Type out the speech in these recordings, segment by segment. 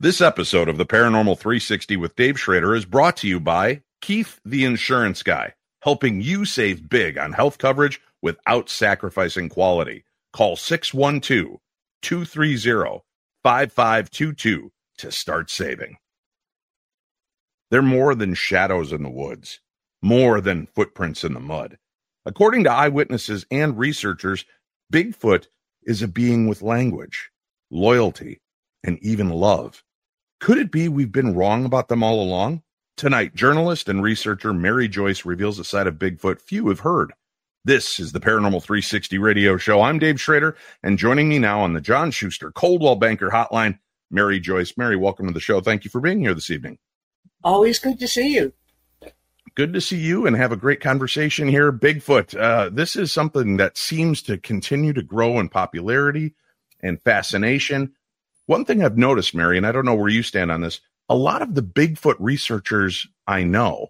This episode of the Paranormal 360 with Dave Schrader is brought to you by Keith the Insurance Guy, helping you save big on health coverage without sacrificing quality. Call 612-230-5522 to start saving. They're more than shadows in the woods, more than footprints in the mud. According to eyewitnesses and researchers, Bigfoot is a being with language, loyalty, and even love. Could it be we've been wrong about them all along? Tonight, journalist and researcher Mary Joyce reveals a side of Bigfoot few have heard. This is the Paranormal 360 radio show. I'm Dave Schrader, and joining me now on the John Schuster Coldwell Banker Hotline, Mary Joyce. Mary, welcome to the show. Thank you for being here this evening. Always good to see you. Good to see you and have a great conversation here. Bigfoot, this is something that seems to continue to grow in popularity and fascination. One thing I've noticed, Mary, and I don't know where you stand on this, a lot of the Bigfoot researchers I know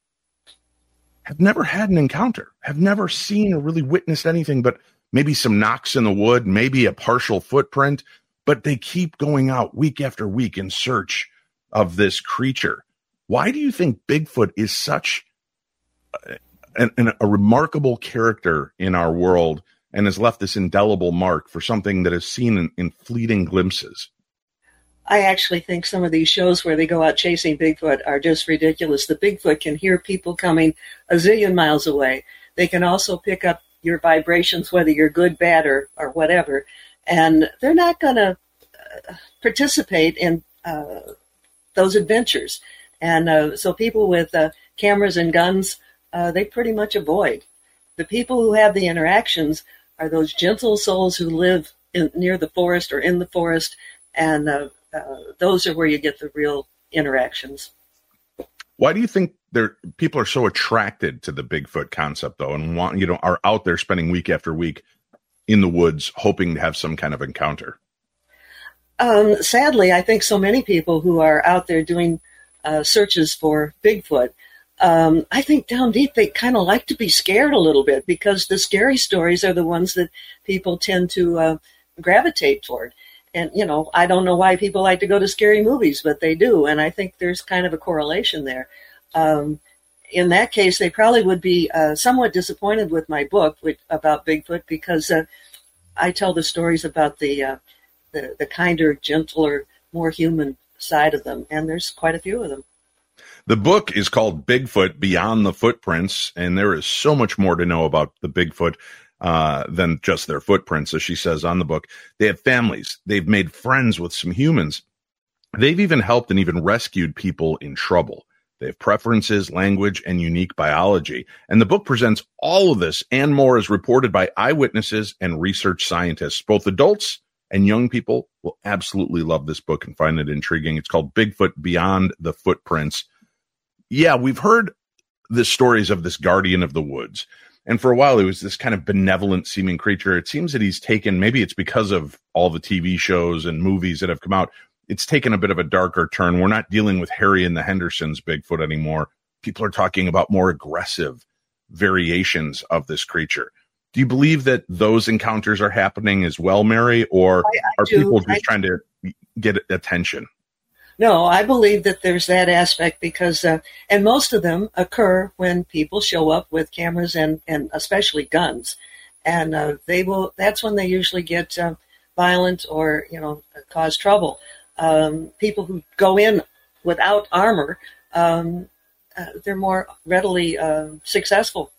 have never had an encounter, have never seen or really witnessed anything but maybe some knocks in the wood, maybe a partial footprint, but they keep going out week after week in search of this creature. Why do you think Bigfoot is such a remarkable character in our world and has left this indelible mark for something that is seen in fleeting glimpses? I actually think some of these shows where they go out chasing Bigfoot are just ridiculous. The Bigfoot can hear people coming a zillion miles away. They can also pick up your vibrations, whether you're good, bad, or whatever. And they're not going to participate in those adventures. And so people with cameras and guns, they pretty much avoid. The people who have the interactions are those gentle souls who live near the forest or in the forest, and those are where you get the real interactions. Why do you think people are so attracted to the Bigfoot concept, though, and are out there spending week after week in the woods hoping to have some kind of encounter? Sadly, I think so many people who are out there doing searches for Bigfoot, I think down deep they kind of like to be scared a little bit, because the scary stories are the ones that people tend to gravitate toward. And, I don't know why people like to go to scary movies, but they do. And I think there's kind of a correlation there. In that case, they probably would be somewhat disappointed with my book about Bigfoot, because I tell the stories about the kinder, gentler, more human side of them. And there's quite a few of them. The book is called Bigfoot Beyond the Footprints, and there is so much more to know about the Bigfoot than just their footprints, as she says on the book. They have families. They've made friends with some humans. They've even helped and even rescued people in trouble. They have preferences, language, and unique biology. And the book presents all of this and more as reported by eyewitnesses and research scientists. Both adults and young people will absolutely love this book and find it intriguing. It's called Bigfoot Beyond the Footprints. Yeah, we've heard the stories of this guardian of the woods. And for a while, it was this kind of benevolent seeming creature. It seems that he's taken, maybe it's because of all the TV shows and movies that have come out, it's taken a bit of a darker turn. We're not dealing with Harry and the Hendersons Bigfoot anymore. People are talking about more aggressive variations of this creature. Do you believe that those encounters are happening as well, Mary, or are people just trying to get attention? No, I believe that there's that aspect, because, and most of them occur when people show up with cameras and especially guns. And that's when they usually get violent or, cause trouble. People who go in without armor, they're more readily successful.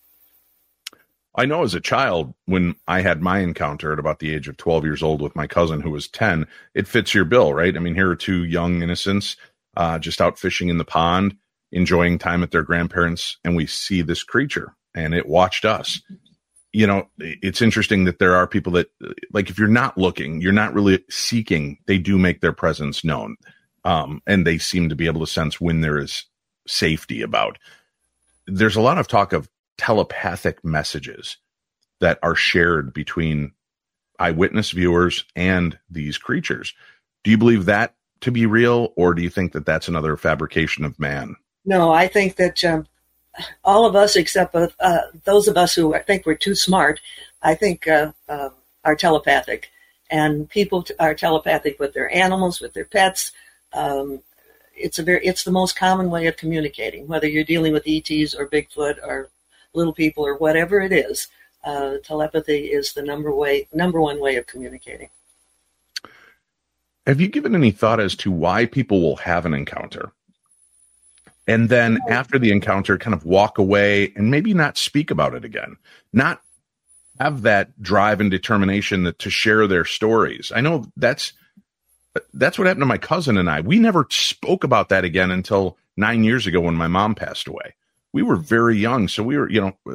I know as a child, when I had my encounter at about the age of 12 years old with my cousin who was 10, it fits your bill, right? I mean, here are two young innocents just out fishing in the pond, enjoying time at their grandparents, and we see this creature, and it watched us. It's interesting that there are people that, like, if you're not looking, you're not really seeking, they do make their presence known, and they seem to be able to sense when there is safety about. There's a lot of talk of telepathic messages that are shared between eyewitness viewers and these creatures. Do you believe that to be real, or do you think that that's another fabrication of man? No, I think that all of us, except those of us who I think we're too smart, I think are telepathic. and people are telepathic with their animals, with their pets. It's the most common way of communicating, whether you're dealing with ETs or Bigfoot or little people or whatever it is. Telepathy is the number one way of communicating. Have you given any thought as to why people will have an encounter and then after the encounter kind of walk away and maybe not speak about it again, not have that drive and determination to share their stories? I know that's what happened to my cousin and I. We never spoke about that again until 9 years ago when my mom passed away. We were very young. So we were,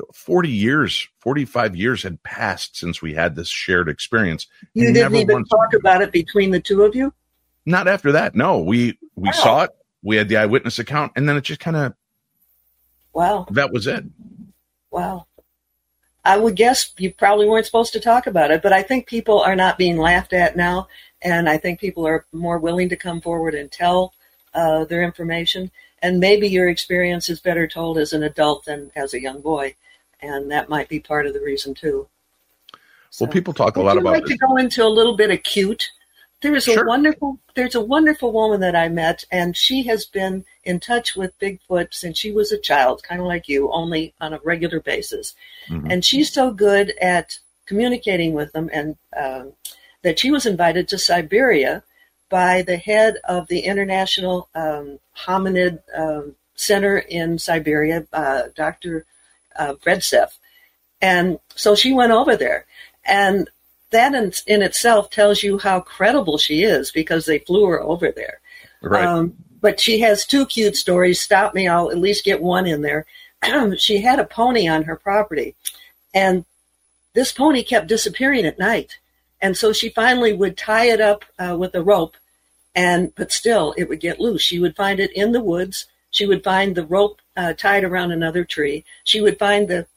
45 years had passed since we had this shared experience. You didn't even talk about it between the two of you? Not after that. No, we saw it. We had the eyewitness account, and then it just kind of, wow, that was it. Wow. I would guess you probably weren't supposed to talk about it, but I think people are not being laughed at now. And I think people are more willing to come forward and tell their information. And maybe your experience is better told as an adult than as a young boy. And that might be part of the reason, too. So, well, people talk a lot about this. I'd like to go into a little bit acute. There's a wonderful woman that I met, and she has been in touch with Bigfoot since she was a child, kind of like you, only on a regular basis. Mm-hmm. And she's so good at communicating with them and that she was invited to Siberia by the head of the International Hominid Center in Siberia, Dr. Bredsev. And so she went over there. And that in itself tells you how credible she is because they flew her over there. Right. But she has two cute stories. Stop me, I'll at least get one in there. She had a pony on her property. And this pony kept disappearing at night. And so she finally would tie it up with a rope, but still it would get loose. She would find it in the woods. She would find the rope tied around another tree. She would find the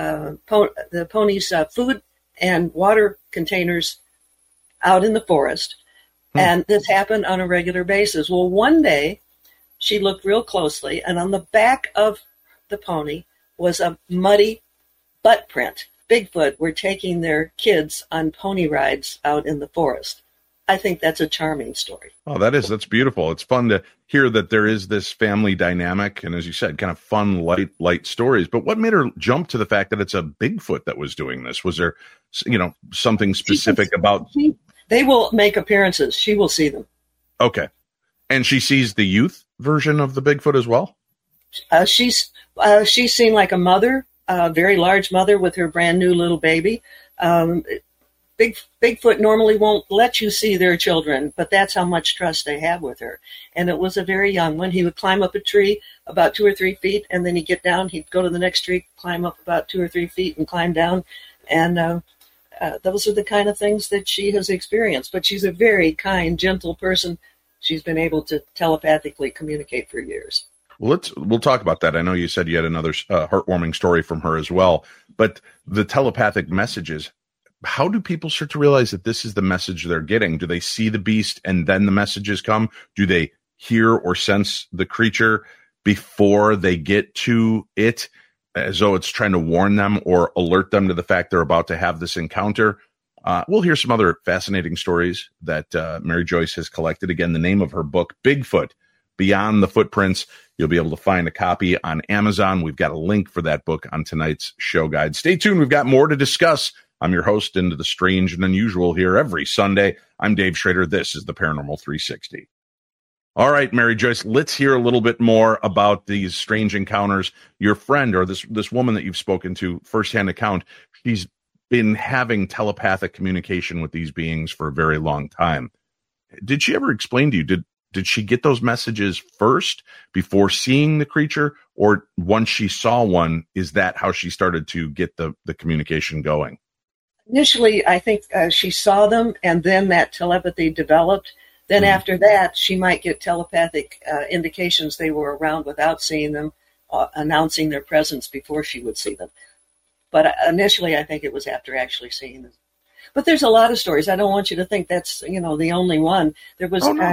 pony's food and water containers out in the forest. And this happened on a regular basis. Well, one day she looked real closely, and on the back of the pony was a muddy butt print. Bigfoot were taking their kids on pony rides out in the forest. I think that's a charming story. Oh, that's beautiful. It's fun to hear that there is this family dynamic and, as you said, kind of fun, light stories. But what made her jump to the fact that it's a Bigfoot that was doing this? Was there, something specific about? They will make appearances. She will see them. Okay. And she sees the youth version of the Bigfoot as well? She's seen like a mother, a very large mother with her brand new little baby. Bigfoot normally won't let you see their children, but that's how much trust they have with her. And it was a very young one. He would climb up a tree about 2 or 3 feet, and then he'd get down. He'd go to the next tree, climb up about 2 or 3 feet, and climb down. And those are the kind of things that she has experienced. But she's a very kind, gentle person. She's been able to telepathically communicate for years. Well, we'll talk about that. I know you said you had another heartwarming story from her as well. But the telepathic messages, how do people start to realize that this is the message they're getting? Do they see the beast and then the messages come? Do they hear or sense the creature before they get to it, as though it's trying to warn them or alert them to the fact they're about to have this encounter? We'll hear some other fascinating stories that Mary Joyce has collected. Again, the name of her book, Bigfoot, Beyond the Footprints. You'll be able to find a copy on Amazon. We've got a link for that book on tonight's show guide. Stay tuned. We've got more to discuss. I'm your host into the strange and unusual here every Sunday. I'm Dave Schrader. This is the Paranormal 360. All right, Mary Joyce, let's hear a little bit more about these strange encounters. Your friend, or this woman that you've spoken to, firsthand account, she's been having telepathic communication with these beings for a very long time. Did she ever explain to you, did she get those messages first before seeing the creature, or once she saw one, is that how she started to get the communication going? Initially, I think she saw them, and then that telepathy developed. Then after that, she might get telepathic indications they were around without seeing them, announcing their presence before she would see them. But initially, I think it was after actually seeing them. But there's a lot of stories. I don't want you to think that's the only one. There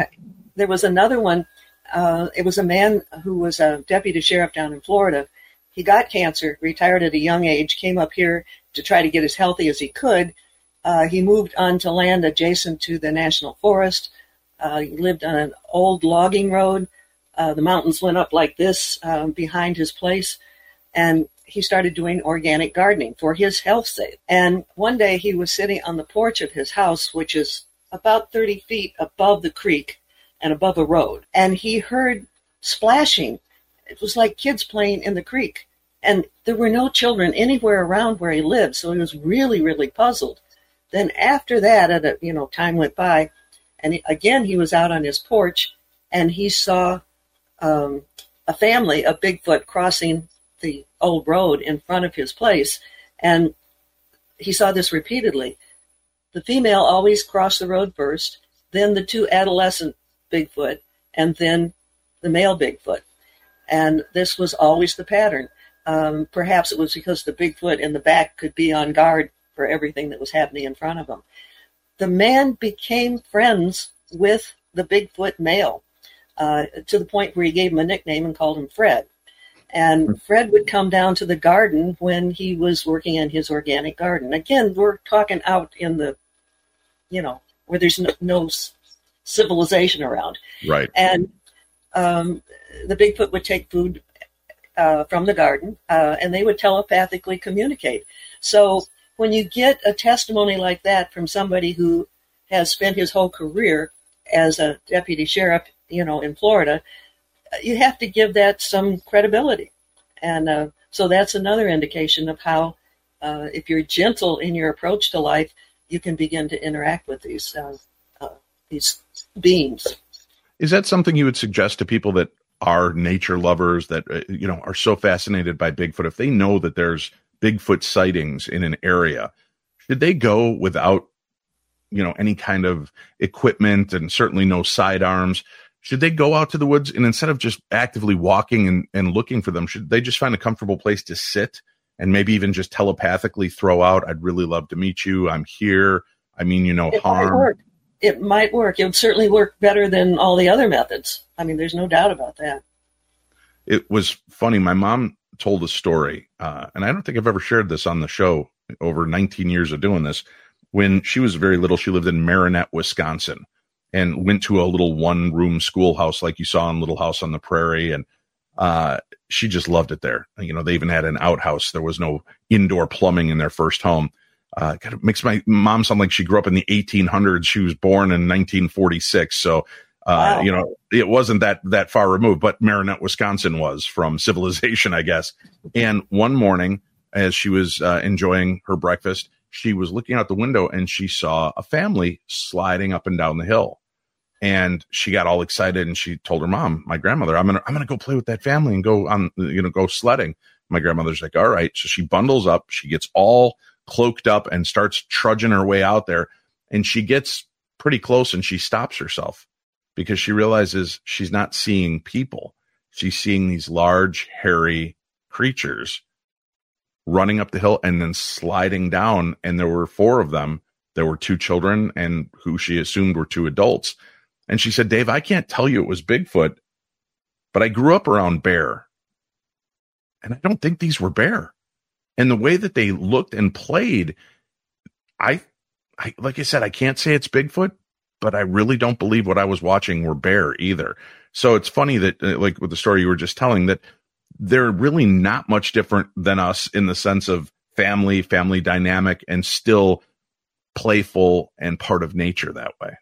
was another one. It was a man who was a deputy sheriff down in Florida. He got cancer, retired at a young age, came up here to try to get as healthy as he could, He moved onto land adjacent to the National Forest. He lived on an old logging road. The mountains went up like this behind his place. And he started doing organic gardening for his health's sake. And one day he was sitting on the porch of his house, which is about 30 feet above the creek and above a road. And he heard splashing. It was like kids playing in the creek. And there were no children anywhere around where he lived. So he was really, really puzzled. Then after that, time went by. And again, he was out on his porch and he saw a family of Bigfoot crossing the old road in front of his place. And he saw this repeatedly. The female always crossed the road first, then the two adolescent Bigfoot, and then the male Bigfoot. And this was always the pattern. Perhaps it was because the Bigfoot in the back could be on guard for everything that was happening in front of him. The man became friends with the Bigfoot male to the point where he gave him a nickname and called him Fred. And Fred would come down to the garden when he was working in his organic garden. Again, we're talking out in the, where there's no civilization around. Right. And the Bigfoot would take food from the garden, and they would telepathically communicate. So when you get a testimony like that from somebody who has spent his whole career as a deputy sheriff, in Florida, you have to give that some credibility. And so that's another indication of how, if you're gentle in your approach to life, you can begin to interact with these beings. Is that something you would suggest to people that are nature lovers, that are so fascinated by Bigfoot? If they know that there's Bigfoot sightings in an area, should they go without, any kind of equipment and certainly no sidearms? Should they go out to the woods and instead of just actively walking and looking for them, should they just find a comfortable place to sit and maybe even just telepathically throw out, "I'd really love to meet you. I'm here. I mean, harm." It might work. It would certainly work better than all the other methods. I mean, there's no doubt about that. It was funny. My mom told a story, and I don't think I've ever shared this on the show over 19 years of doing this. When she was very little, she lived in Marinette, Wisconsin, and went to a little one-room schoolhouse like you saw in Little House on the Prairie. And she just loved it there. They even had an outhouse. There was no indoor plumbing in their first home. It makes my mom sound like she grew up in the 1800s. She was born in 1946. So, wow. It wasn't that far removed, but Marinette, Wisconsin was from civilization, I guess. And one morning, as she was enjoying her breakfast, she was looking out the window and she saw a family sliding up and down the hill. And she got all excited and she told her mom, my grandmother, I'm gonna go play with that family and go on, go sledding. My grandmother's like, all right. So she bundles up, she gets all cloaked up and starts trudging her way out there. And she gets pretty close and she stops herself because she realizes she's not seeing people. She's seeing these large, hairy creatures running up the hill and then sliding down. And there were 4 of them. There were 2 children and who she assumed were 2 adults. And she said, Dave, I can't tell you it was Bigfoot, but I grew up around bear. And I don't think these were bear. And the way that they looked and played, I like I said, I can't say it's Bigfoot, but I really don't believe what I was watching were bear either. So it's funny that, like with the story you were just telling, that they're really not much different than us in the sense of family dynamic, and still playful and part of nature that way.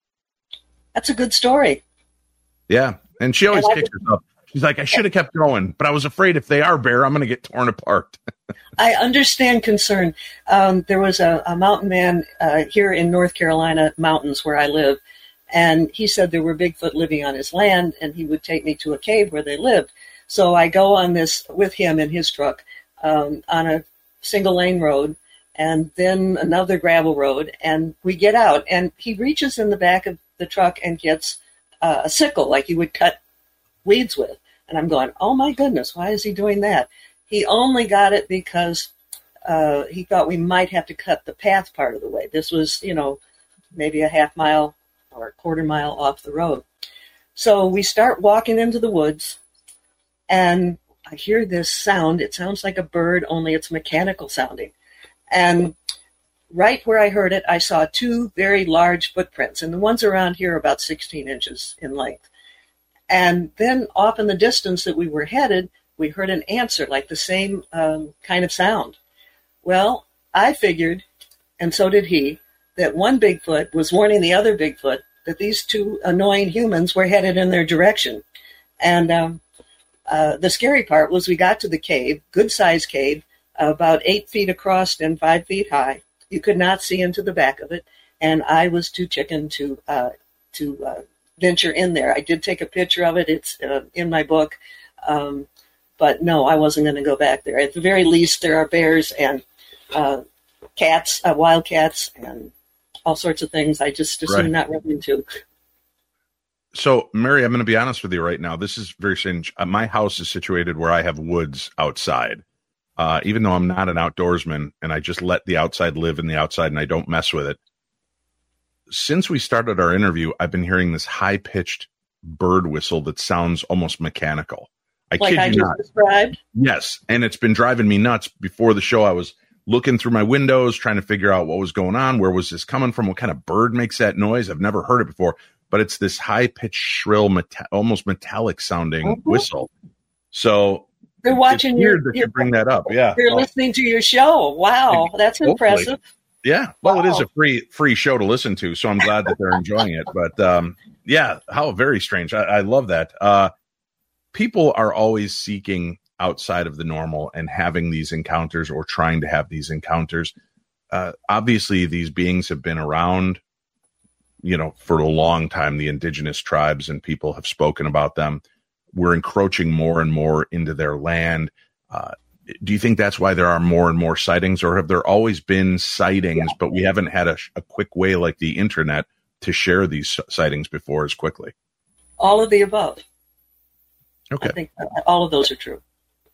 That's a good story. Yeah. And she always kicks herself. She's like, I should have kept going, but I was afraid if they are bear, I'm going to get torn apart. I understand concern. There was a mountain man here in North Carolina mountains where I live, and he said there were Bigfoot living on his land, and he would take me to a cave where they lived. So I go on this with him in his truck on a single lane road, and then another gravel road, and we get out, and he reaches in the back of the truck and gets a sickle like you would cut weeds with. And I'm going, oh my goodness, why is he doing that? He only got it because he thought we might have to cut the path part of the way. This was, maybe a half mile or a quarter mile off the road. So we start walking into the woods, and I hear this sound. It sounds like a bird, only it's mechanical sounding. And right where I heard it, I saw two very large footprints, and the ones around here are about 16 inches in length. And then off in the distance that we were headed, we heard an answer, like the same kind of sound. Well, I figured, and so did he, that one Bigfoot was warning the other Bigfoot that these two annoying humans were headed in their direction. And the scary part was we got to the cave, good-sized cave, about 8 feet across and 5 feet high. You could not see into the back of it, and I was too chicken to venture in there. I did take a picture of it. It's in my book. But no, I wasn't going to go back there. At the very least, there are bears and cats, wild cats, and all sorts of things I just assume not run into. So, Mary, I'm going to be honest with you right now. This is very strange. My house is situated where I have woods outside. Even though I'm not an outdoorsman and I just let the outside live in the outside and I don't mess with it. Since we started our interview, I've been hearing this high-pitched bird whistle that sounds almost mechanical. I like kid I you just not. described? Yes, and it's been driving me nuts. Before the show, I was looking through my windows, trying to figure out what was going on. Where was this coming from? What kind of bird makes that noise? I've never heard it before, but it's this high-pitched, shrill, almost metallic-sounding whistle. So they're watching you bring that up. Yeah, they're listening to your show. Wow, that's impressive. Yeah, well, It is a free show to listen to, so I'm glad that they're enjoying it. But yeah, how very strange. I love that. People are always seeking outside of the normal and having these encounters or trying to have these encounters. Obviously, these beings have been around, for a long time. The indigenous tribes and people have spoken about them. We're encroaching more and more into their land. Do you think that's why there are more and more sightings, or have there always been sightings, but we haven't had a quick way like the internet to share these sightings before as quickly? All of the above. Okay. I think all of those are true.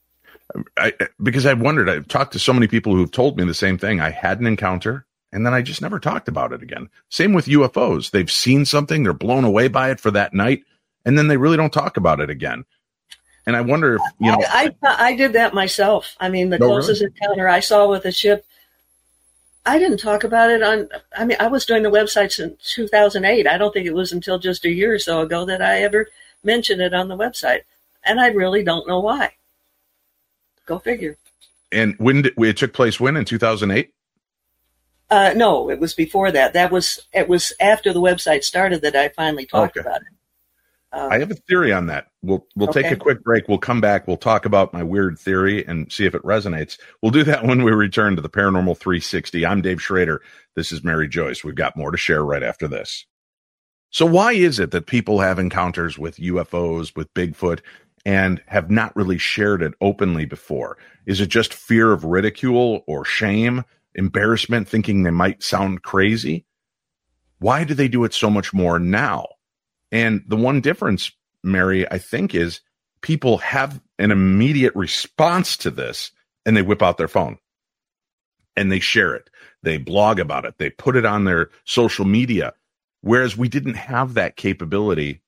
Because I've wondered, I've talked to so many people who've told me the same thing. I had an encounter and then I just never talked about it again. Same with UFOs. They've seen something, they're blown away by it for that night, and then they really don't talk about it again. And I wonder if, I did that myself. I mean, the closest encounter I saw with a ship, I didn't talk about it I was doing the websites in 2008. I don't think it was until just a year or so ago that I ever mentioned it on the website. And I really don't know why. Go figure. And it took place when, in 2008? No, it was before that. It was after the website started that I finally talked about it. I have a theory on that. We'll take a quick break. We'll come back. We'll talk about my weird theory and see if it resonates. We'll do that when we return to the Paranormal 360. I'm Dave Schrader. This is Mary Joyce. We've got more to share right after this. So why is it that people have encounters with UFOs, with Bigfoot, and have not really shared it openly before? Is it just fear of ridicule or shame, embarrassment, thinking they might sound crazy? Why do they do it so much more now? And the one difference, Mary, I think, is people have an immediate response to this, and they whip out their phone and they share it. They blog about it. They put it on their social media, whereas we didn't have that capability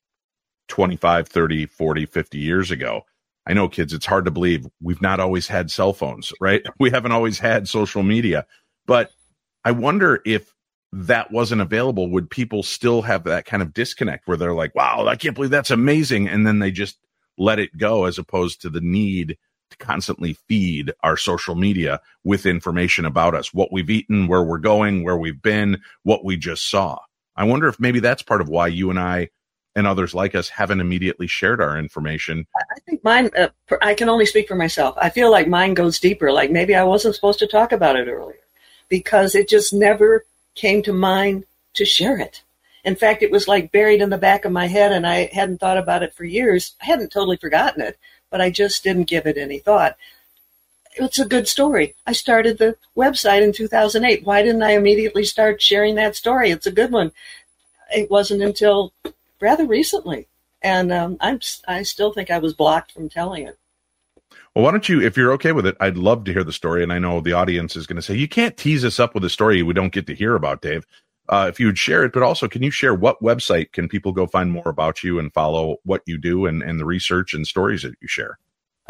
25, 30, 40, 50 years ago. I know, kids, it's hard to believe we've not always had cell phones, right? We haven't always had social media. But I wonder if that wasn't available, would people still have that kind of disconnect where they're like, wow, I can't believe that's amazing. And then they just let it go, as opposed to the need to constantly feed our social media with information about us, what we've eaten, where we're going, where we've been, what we just saw. I wonder if maybe that's part of why you and I and others like us haven't immediately shared our information. I think mine, I can only speak for myself. I feel like mine goes deeper. Like maybe I wasn't supposed to talk about it earlier because it just never came to mind to share it. In fact, it was like buried in the back of my head, and I hadn't thought about it for years. I hadn't totally forgotten it, but I just didn't give it any thought. It's a good story. I started the website in 2008. Why didn't I immediately start sharing that story? It's a good one. It wasn't until rather recently, and I still think I was blocked from telling it. Well, why don't you, if you're okay with it, I'd love to hear the story. And I know the audience is going to say, you can't tease us up with a story we don't get to hear about, Dave. If you would share it, but also, can you share what website can people go find more about you and follow what you do and the research and stories that you share?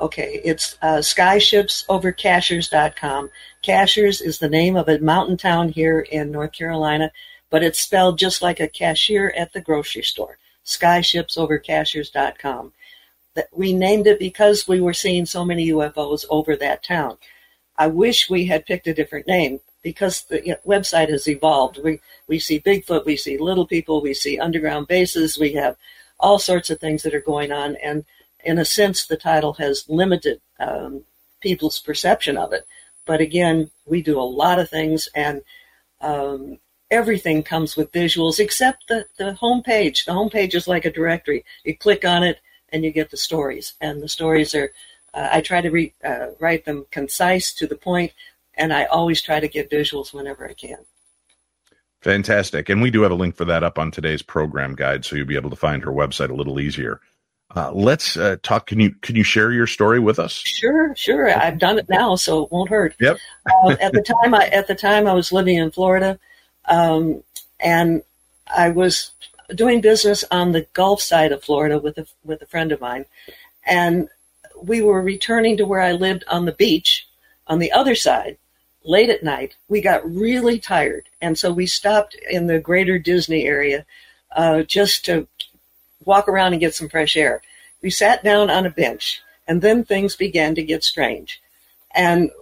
Okay, it's skyshipsovercashers.com. Cashers is the name of a mountain town here in North Carolina, but it's spelled just like a cashier at the grocery store. Skyshipsovercashers.com. We named it because we were seeing so many UFOs over that town. I wish we had picked a different name because the website has evolved. We see Bigfoot, we see little people, we see underground bases, we have all sorts of things that are going on, and in a sense, the title has limited people's perception of it. But again, we do a lot of things, and everything comes with visuals except the homepage. The homepage is like a directory. You click on it, and you get the stories. And the stories are, I try to write them concise, to the point, and I always try to get visuals whenever I can. Fantastic. And we do have a link for that up on today's program guide, so you'll be able to find her website a little easier. Let's talk. Can you share your story with us? Sure. I've done it now, so it won't hurt. Yep. At the time, I was living in Florida, and I was doing business on the Gulf side of Florida with a friend of mine, and we were returning to where I lived on the beach on the other side. Late at night, we got really tired, and so we stopped in the greater Disney area just to walk around and get some fresh air. We sat down on a bench, and then things began to get strange. And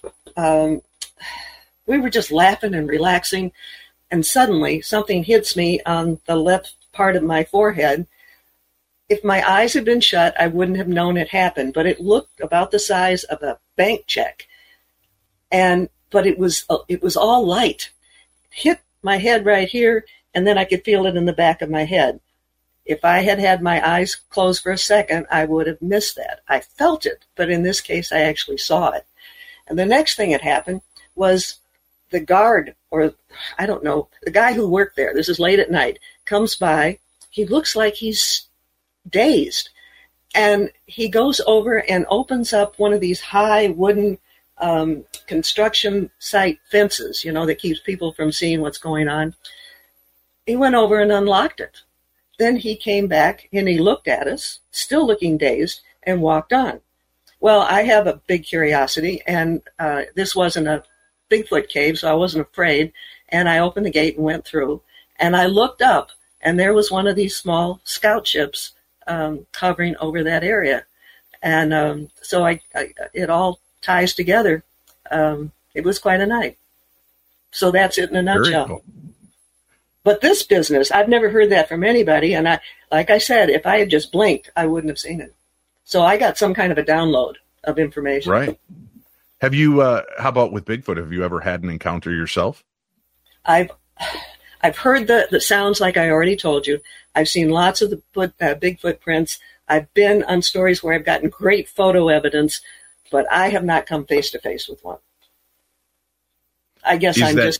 we were just laughing and relaxing, and suddenly something hits me on the left part of my forehead. If my eyes had been shut, I wouldn't have known it happened, but it looked about the size of a bank check. But it was all light. It hit my head right here, and then I could feel it in the back of my head. If I had had my eyes closed for a second, I would have missed that. I felt it, but in this case, I actually saw it. And the next thing that happened was the guard, or I don't know, the guy who worked there, this is late at night, comes by. He looks like he's dazed. And he goes over and opens up one of these high wooden construction site fences, that keeps people from seeing what's going on. He went over and unlocked it. Then he came back and he looked at us, still looking dazed, and walked on. Well, I have a big curiosity, and this wasn't a Bigfoot cave, so I wasn't afraid. And I opened the gate and went through. And I looked up, and there was one of these small scout ships hovering over that area. And so it all ties together. It was quite a night. So that's it in a nutshell. Very cool. But this business, I've never heard that from anybody. And like I said, if I had just blinked, I wouldn't have seen it. So I got some kind of a download of information. Right. Have you, how about with Bigfoot? Have you ever had an encounter yourself? I've heard the sounds like I already told you. I've seen lots of the big footprints. I've been on stories where I've gotten great photo evidence, but I have not come face to face with one. I guess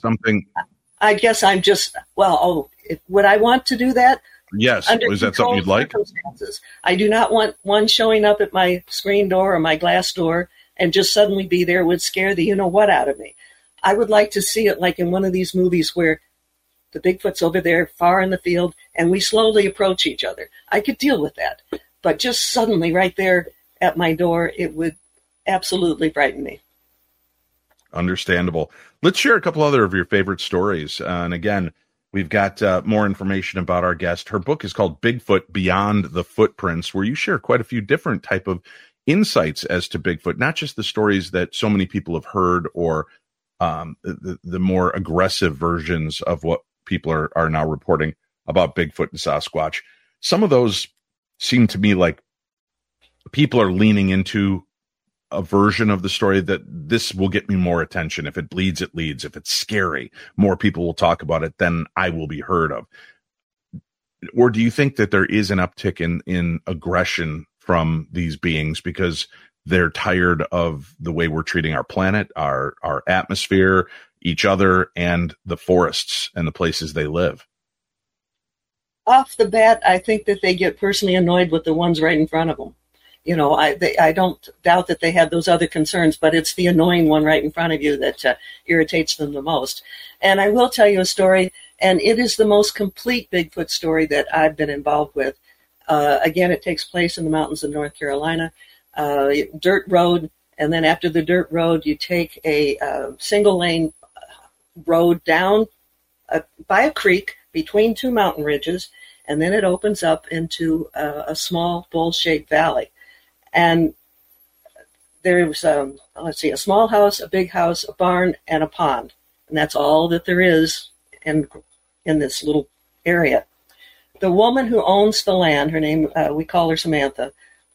would I want to do that? Yes. Was that something you'd like? I do not want one showing up at my screen door or my glass door and just suddenly be there. Would scare the you-know-what out of me. I would like to see it like in one of these movies where the Bigfoot's over there far in the field and we slowly approach each other. I could deal with that. But just suddenly right there at my door, it would absolutely frighten me. Understandable. Let's share a couple other of your favorite stories. And again, we've got more information about our guest. Her book is called Bigfoot Beyond the Footprints, where you share quite a few different type of insights as to Bigfoot, not just the stories that so many people have heard or the more aggressive versions of what people are now reporting about Bigfoot and Sasquatch. Some of those seem to me like people are leaning into a version of the story that this will get me more attention. If it bleeds, it leads. If it's scary, more people will talk about it, then I will be heard of. Or do you think that there is an uptick in aggression from these beings because they're tired of the way we're treating our planet, our atmosphere, each other, and the forests and the places they live? Off the bat, I think that they get personally annoyed with the ones right in front of them. I don't doubt that they have those other concerns, but it's the annoying one right in front of you that irritates them the most. And I will tell you a story, and it is the most complete Bigfoot story that I've been involved with. Again, it takes place in the mountains of North Carolina. dirt road, and then after the dirt road, you take a single lane road down by a creek between two mountain ridges, and then it opens up into a small bowl-shaped valley. And there's, a small house, a big house, a barn, and a pond. And that's all that there is in this little area. The woman who owns the land, her name, we call her Samantha,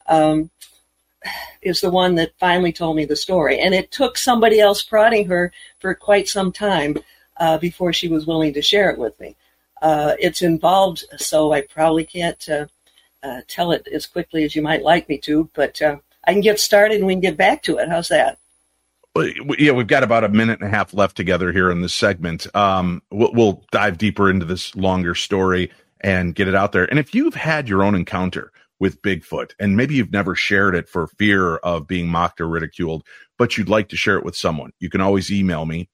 is the one that finally told me the story. And it took somebody else prodding her for quite some time before she was willing to share it with me. It's involved, so I probably can't tell it as quickly as you might like me to, but I can get started and we can get back to it. How's that? Yeah, we've got about a minute and a half left together here in this segment. We'll dive deeper into this longer story and get it out there. And if you've had your own encounter with Bigfoot, and maybe you've never shared it for fear of being mocked or ridiculed, but you'd like to share it with someone, you can always email me,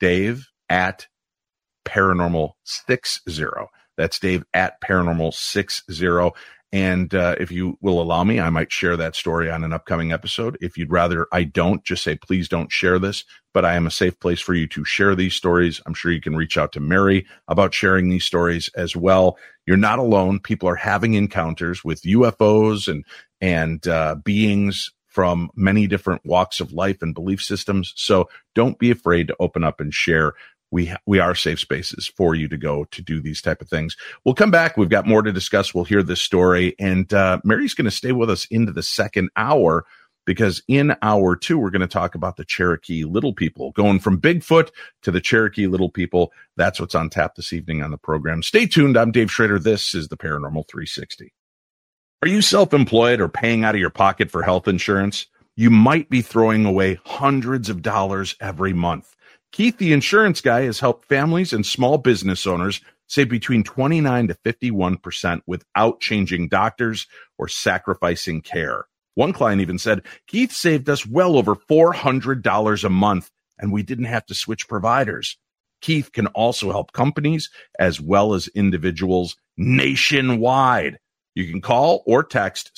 Dave@paranormal60. That's Dave@paranormal60. And if you will allow me, I might share that story on an upcoming episode. If you'd rather I don't, just say, please don't share this. But I am a safe place for you to share these stories. I'm sure you can reach out to Mary about sharing these stories as well. You're not alone. People are having encounters with UFOs and beings from many different walks of life and belief systems. So don't be afraid to open up and share. We are safe spaces for you to go to do these type of things. We'll come back. We've got more to discuss. We'll hear this story. And Mary's going to stay with us into the second hour, because in hour 2, we're going to talk about the Cherokee Little People, going from Bigfoot to the Cherokee Little People. That's what's on tap this evening on the program. Stay tuned. I'm Dave Schrader. This is the Paranormal 360. Are you self-employed or paying out of your pocket for health insurance? You might be throwing away hundreds of dollars every month. Keith, the insurance guy, has helped families and small business owners save between 29 to 51% without changing doctors or sacrificing care. One client even said, Keith saved us well over $400 a month, and we didn't have to switch providers. Keith can also help companies as well as individuals nationwide. You can call or text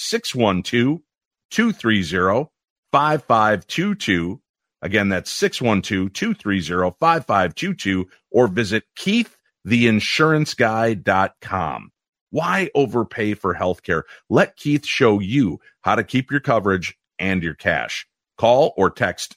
612-230-5522. Again, that's 612-230-5522, or visit KeithTheInsuranceGuy.com. Why overpay for healthcare? Let Keith show you how to keep your coverage and your cash. Call or text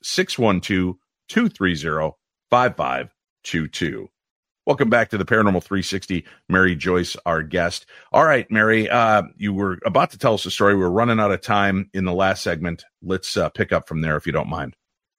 612-230-5522. Welcome back to the Paranormal 360. Mary Joyce, our guest. All right, Mary, you were about to tell us a story. We were running out of time in the last segment. Let's pick up from there, if you don't mind.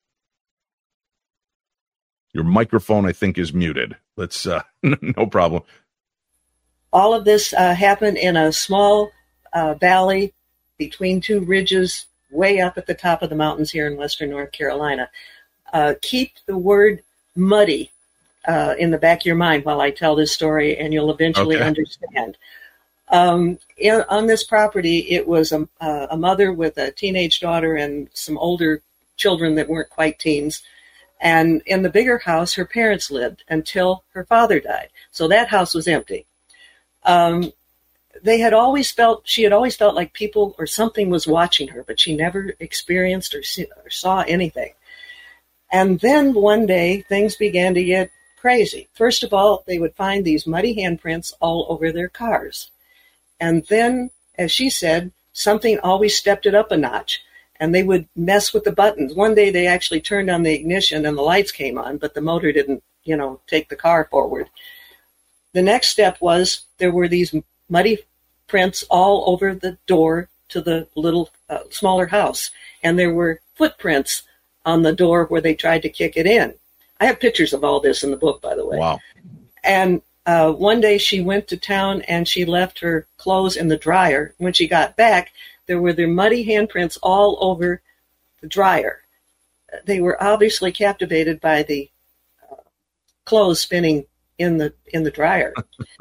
Your microphone, I think, is muted. Let's, no problem. All of this happened in a small valley between two ridges way up at the top of the mountains here in western North Carolina. Keep the word muddy in the back of your mind while I tell this story, and you'll eventually understand. On this property, it was a mother with a teenage daughter and some older children that weren't quite teens. And in the bigger house, her parents lived until her father died. So that house was empty. She had always felt like people or something was watching her, but she never experienced or saw anything. And then one day, things began to get crazy. First of all, they would find these muddy handprints all over their cars. And then, as she said, something always stepped it up a notch. And they would mess with the buttons. One day they actually turned on the ignition and the lights came on, but the motor didn't, take the car forward. The next step was there were these muddy prints all over the door to the little smaller house. And there were footprints on the door where they tried to kick it in. I have pictures of all this in the book, by the way. Wow. And one day she went to town and she left her clothes in the dryer. When she got back, there were their muddy handprints all over the dryer. They were obviously captivated by the clothes spinning in the dryer.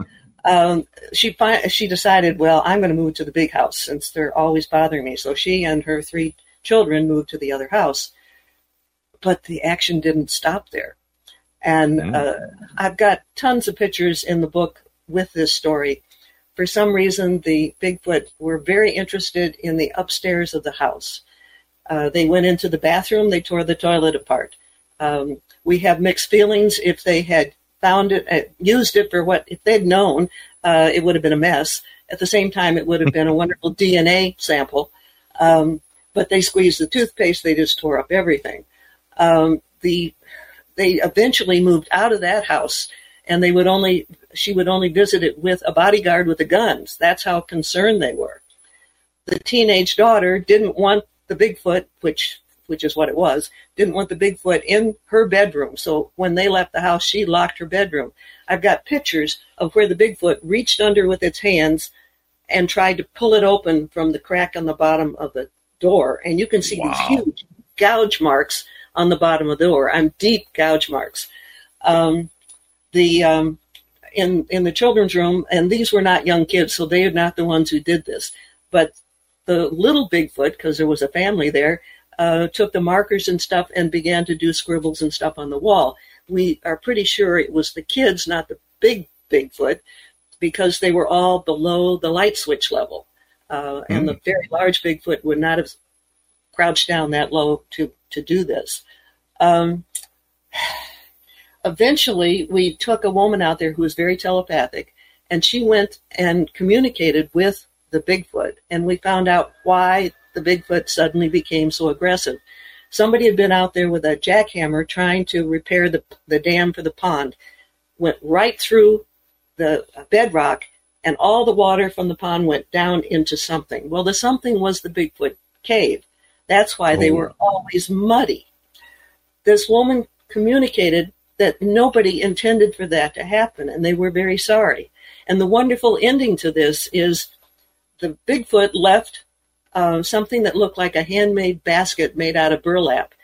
She decided, well, I'm going to move to the big house since they're always bothering me. So she and her 3 children moved to the other house. But the action didn't stop there. And I've got tons of pictures in the book with this story. For some reason, the Bigfoot were very interested in the upstairs of the house. They went into the bathroom. They tore the toilet apart. We have mixed feelings. If they had found it, used it for what, if they'd known, it would have been a mess. At the same time, it would have been a wonderful DNA sample. But they squeezed the toothpaste. They just tore up everything. They eventually moved out of that house, and she would only visit it with a bodyguard with the guns. That's how concerned they were. The teenage daughter didn't want the Bigfoot, which is what it was, didn't want the Bigfoot in her bedroom. So when they left the house, she locked her bedroom. I've got pictures of where the Bigfoot reached under with its hands and tried to pull it open from the crack on the bottom of the door. And you can see these huge gouge marks on the bottom of the door. Deep gouge marks. In the children's room, and these were not young kids, so they are not the ones who did this, but the little Bigfoot, because there was a family there, took the markers and stuff and began to do scribbles and stuff on the wall. We are pretty sure it was the kids, not the big Bigfoot, because they were all below the light switch level. And the very large Bigfoot would not have crouched down that low to do this. Eventually, we took a woman out there who was very telepathic, and she went and communicated with the Bigfoot, and we found out why the Bigfoot suddenly became so aggressive. Somebody had been out there with a jackhammer trying to repair the dam for the pond, went right through the bedrock, and all the water from the pond went down into something. Well, the something was the Bigfoot cave. That's why they were always muddy. This woman communicated that nobody intended for that to happen, and they were very sorry. And the wonderful ending to this is the Bigfoot left something that looked like a handmade basket made out of burlap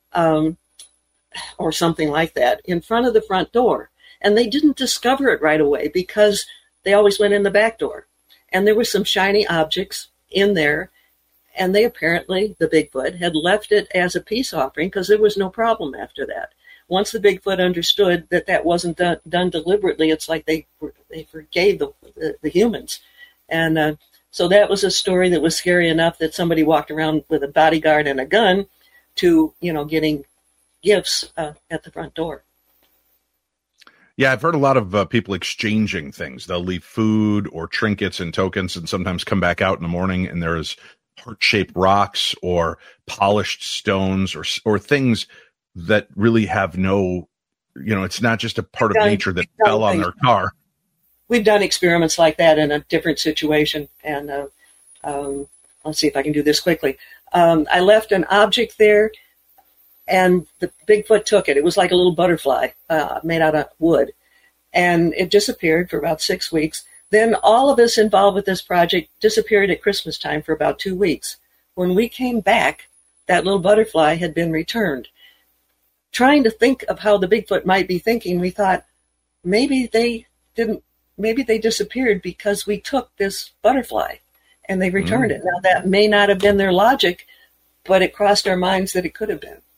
or something like that in front of the front door. And they didn't discover it right away because they always went in the back door. And there were some shiny objects in there, and they apparently, the Bigfoot, had left it as a peace offering because there was no problem after that. Once the Bigfoot understood that wasn't done deliberately, it's like they forgave the humans. And so that was a story that was scary enough that somebody walked around with a bodyguard and a gun to, getting gifts at the front door. Yeah, I've heard a lot of people exchanging things. They'll leave food or trinkets and tokens and sometimes come back out in the morning and there's heart-shaped rocks or polished stones or things that really have no, it's not just a part of nature that fell on their car. We've done experiments like that in a different situation. And let's see if I can do this quickly. I left an object there, and the Bigfoot took it. It was like a little butterfly made out of wood. And it disappeared for about 6 weeks. Then all of us involved with this project disappeared at Christmas time for about 2 weeks. When we came back, that little butterfly had been returned. Trying to think of how the Bigfoot might be thinking, we thought maybe they disappeared because we took this butterfly and they returned it. Now, that may not have been their logic, but it crossed our minds that it could have been.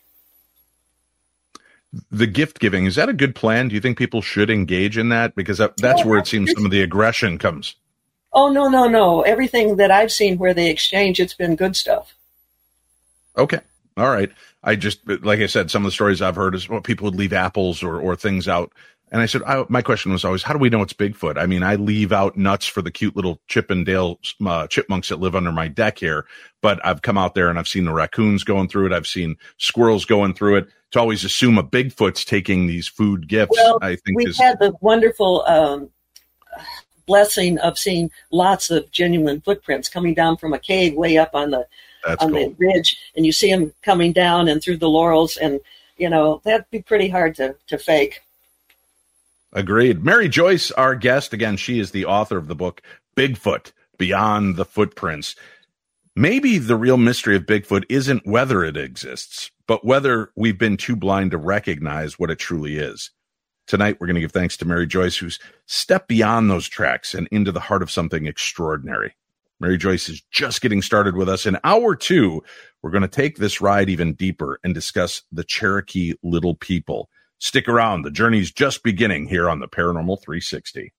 The gift giving, is that a good plan? Do you think people should engage in that? Because that's where it seems some of the aggression comes. Oh, no. Everything that I've seen where they exchange, it's been good stuff. Okay. All right. I just, like I said, some of the stories I've heard is people would leave apples or things out. And I said, my question was always, how do we know it's Bigfoot? I mean, I leave out nuts for the cute little Chip and Dale chipmunks that live under my deck here, but I've come out there and I've seen the raccoons going through it. I've seen squirrels going through it. To always assume a Bigfoot's taking these food gifts, well, I think we've had the wonderful blessing of seeing lots of genuine footprints coming down from a cave way up on the ridge, and you see them coming down and through the laurels, and that'd be pretty hard to fake. Agreed. Mary Joyce, our guest, again, she is the author of the book Bigfoot: Beyond the Footprints. Maybe the real mystery of Bigfoot isn't whether it exists, but whether we've been too blind to recognize what it truly is. Tonight, we're going to give thanks to Mary Joyce, who's stepped beyond those tracks and into the heart of something extraordinary. Mary Joyce is just getting started with us. In hour 2, we're going to take this ride even deeper and discuss the Cherokee Little People. Stick around. The journey's just beginning here on the Paranormal 360.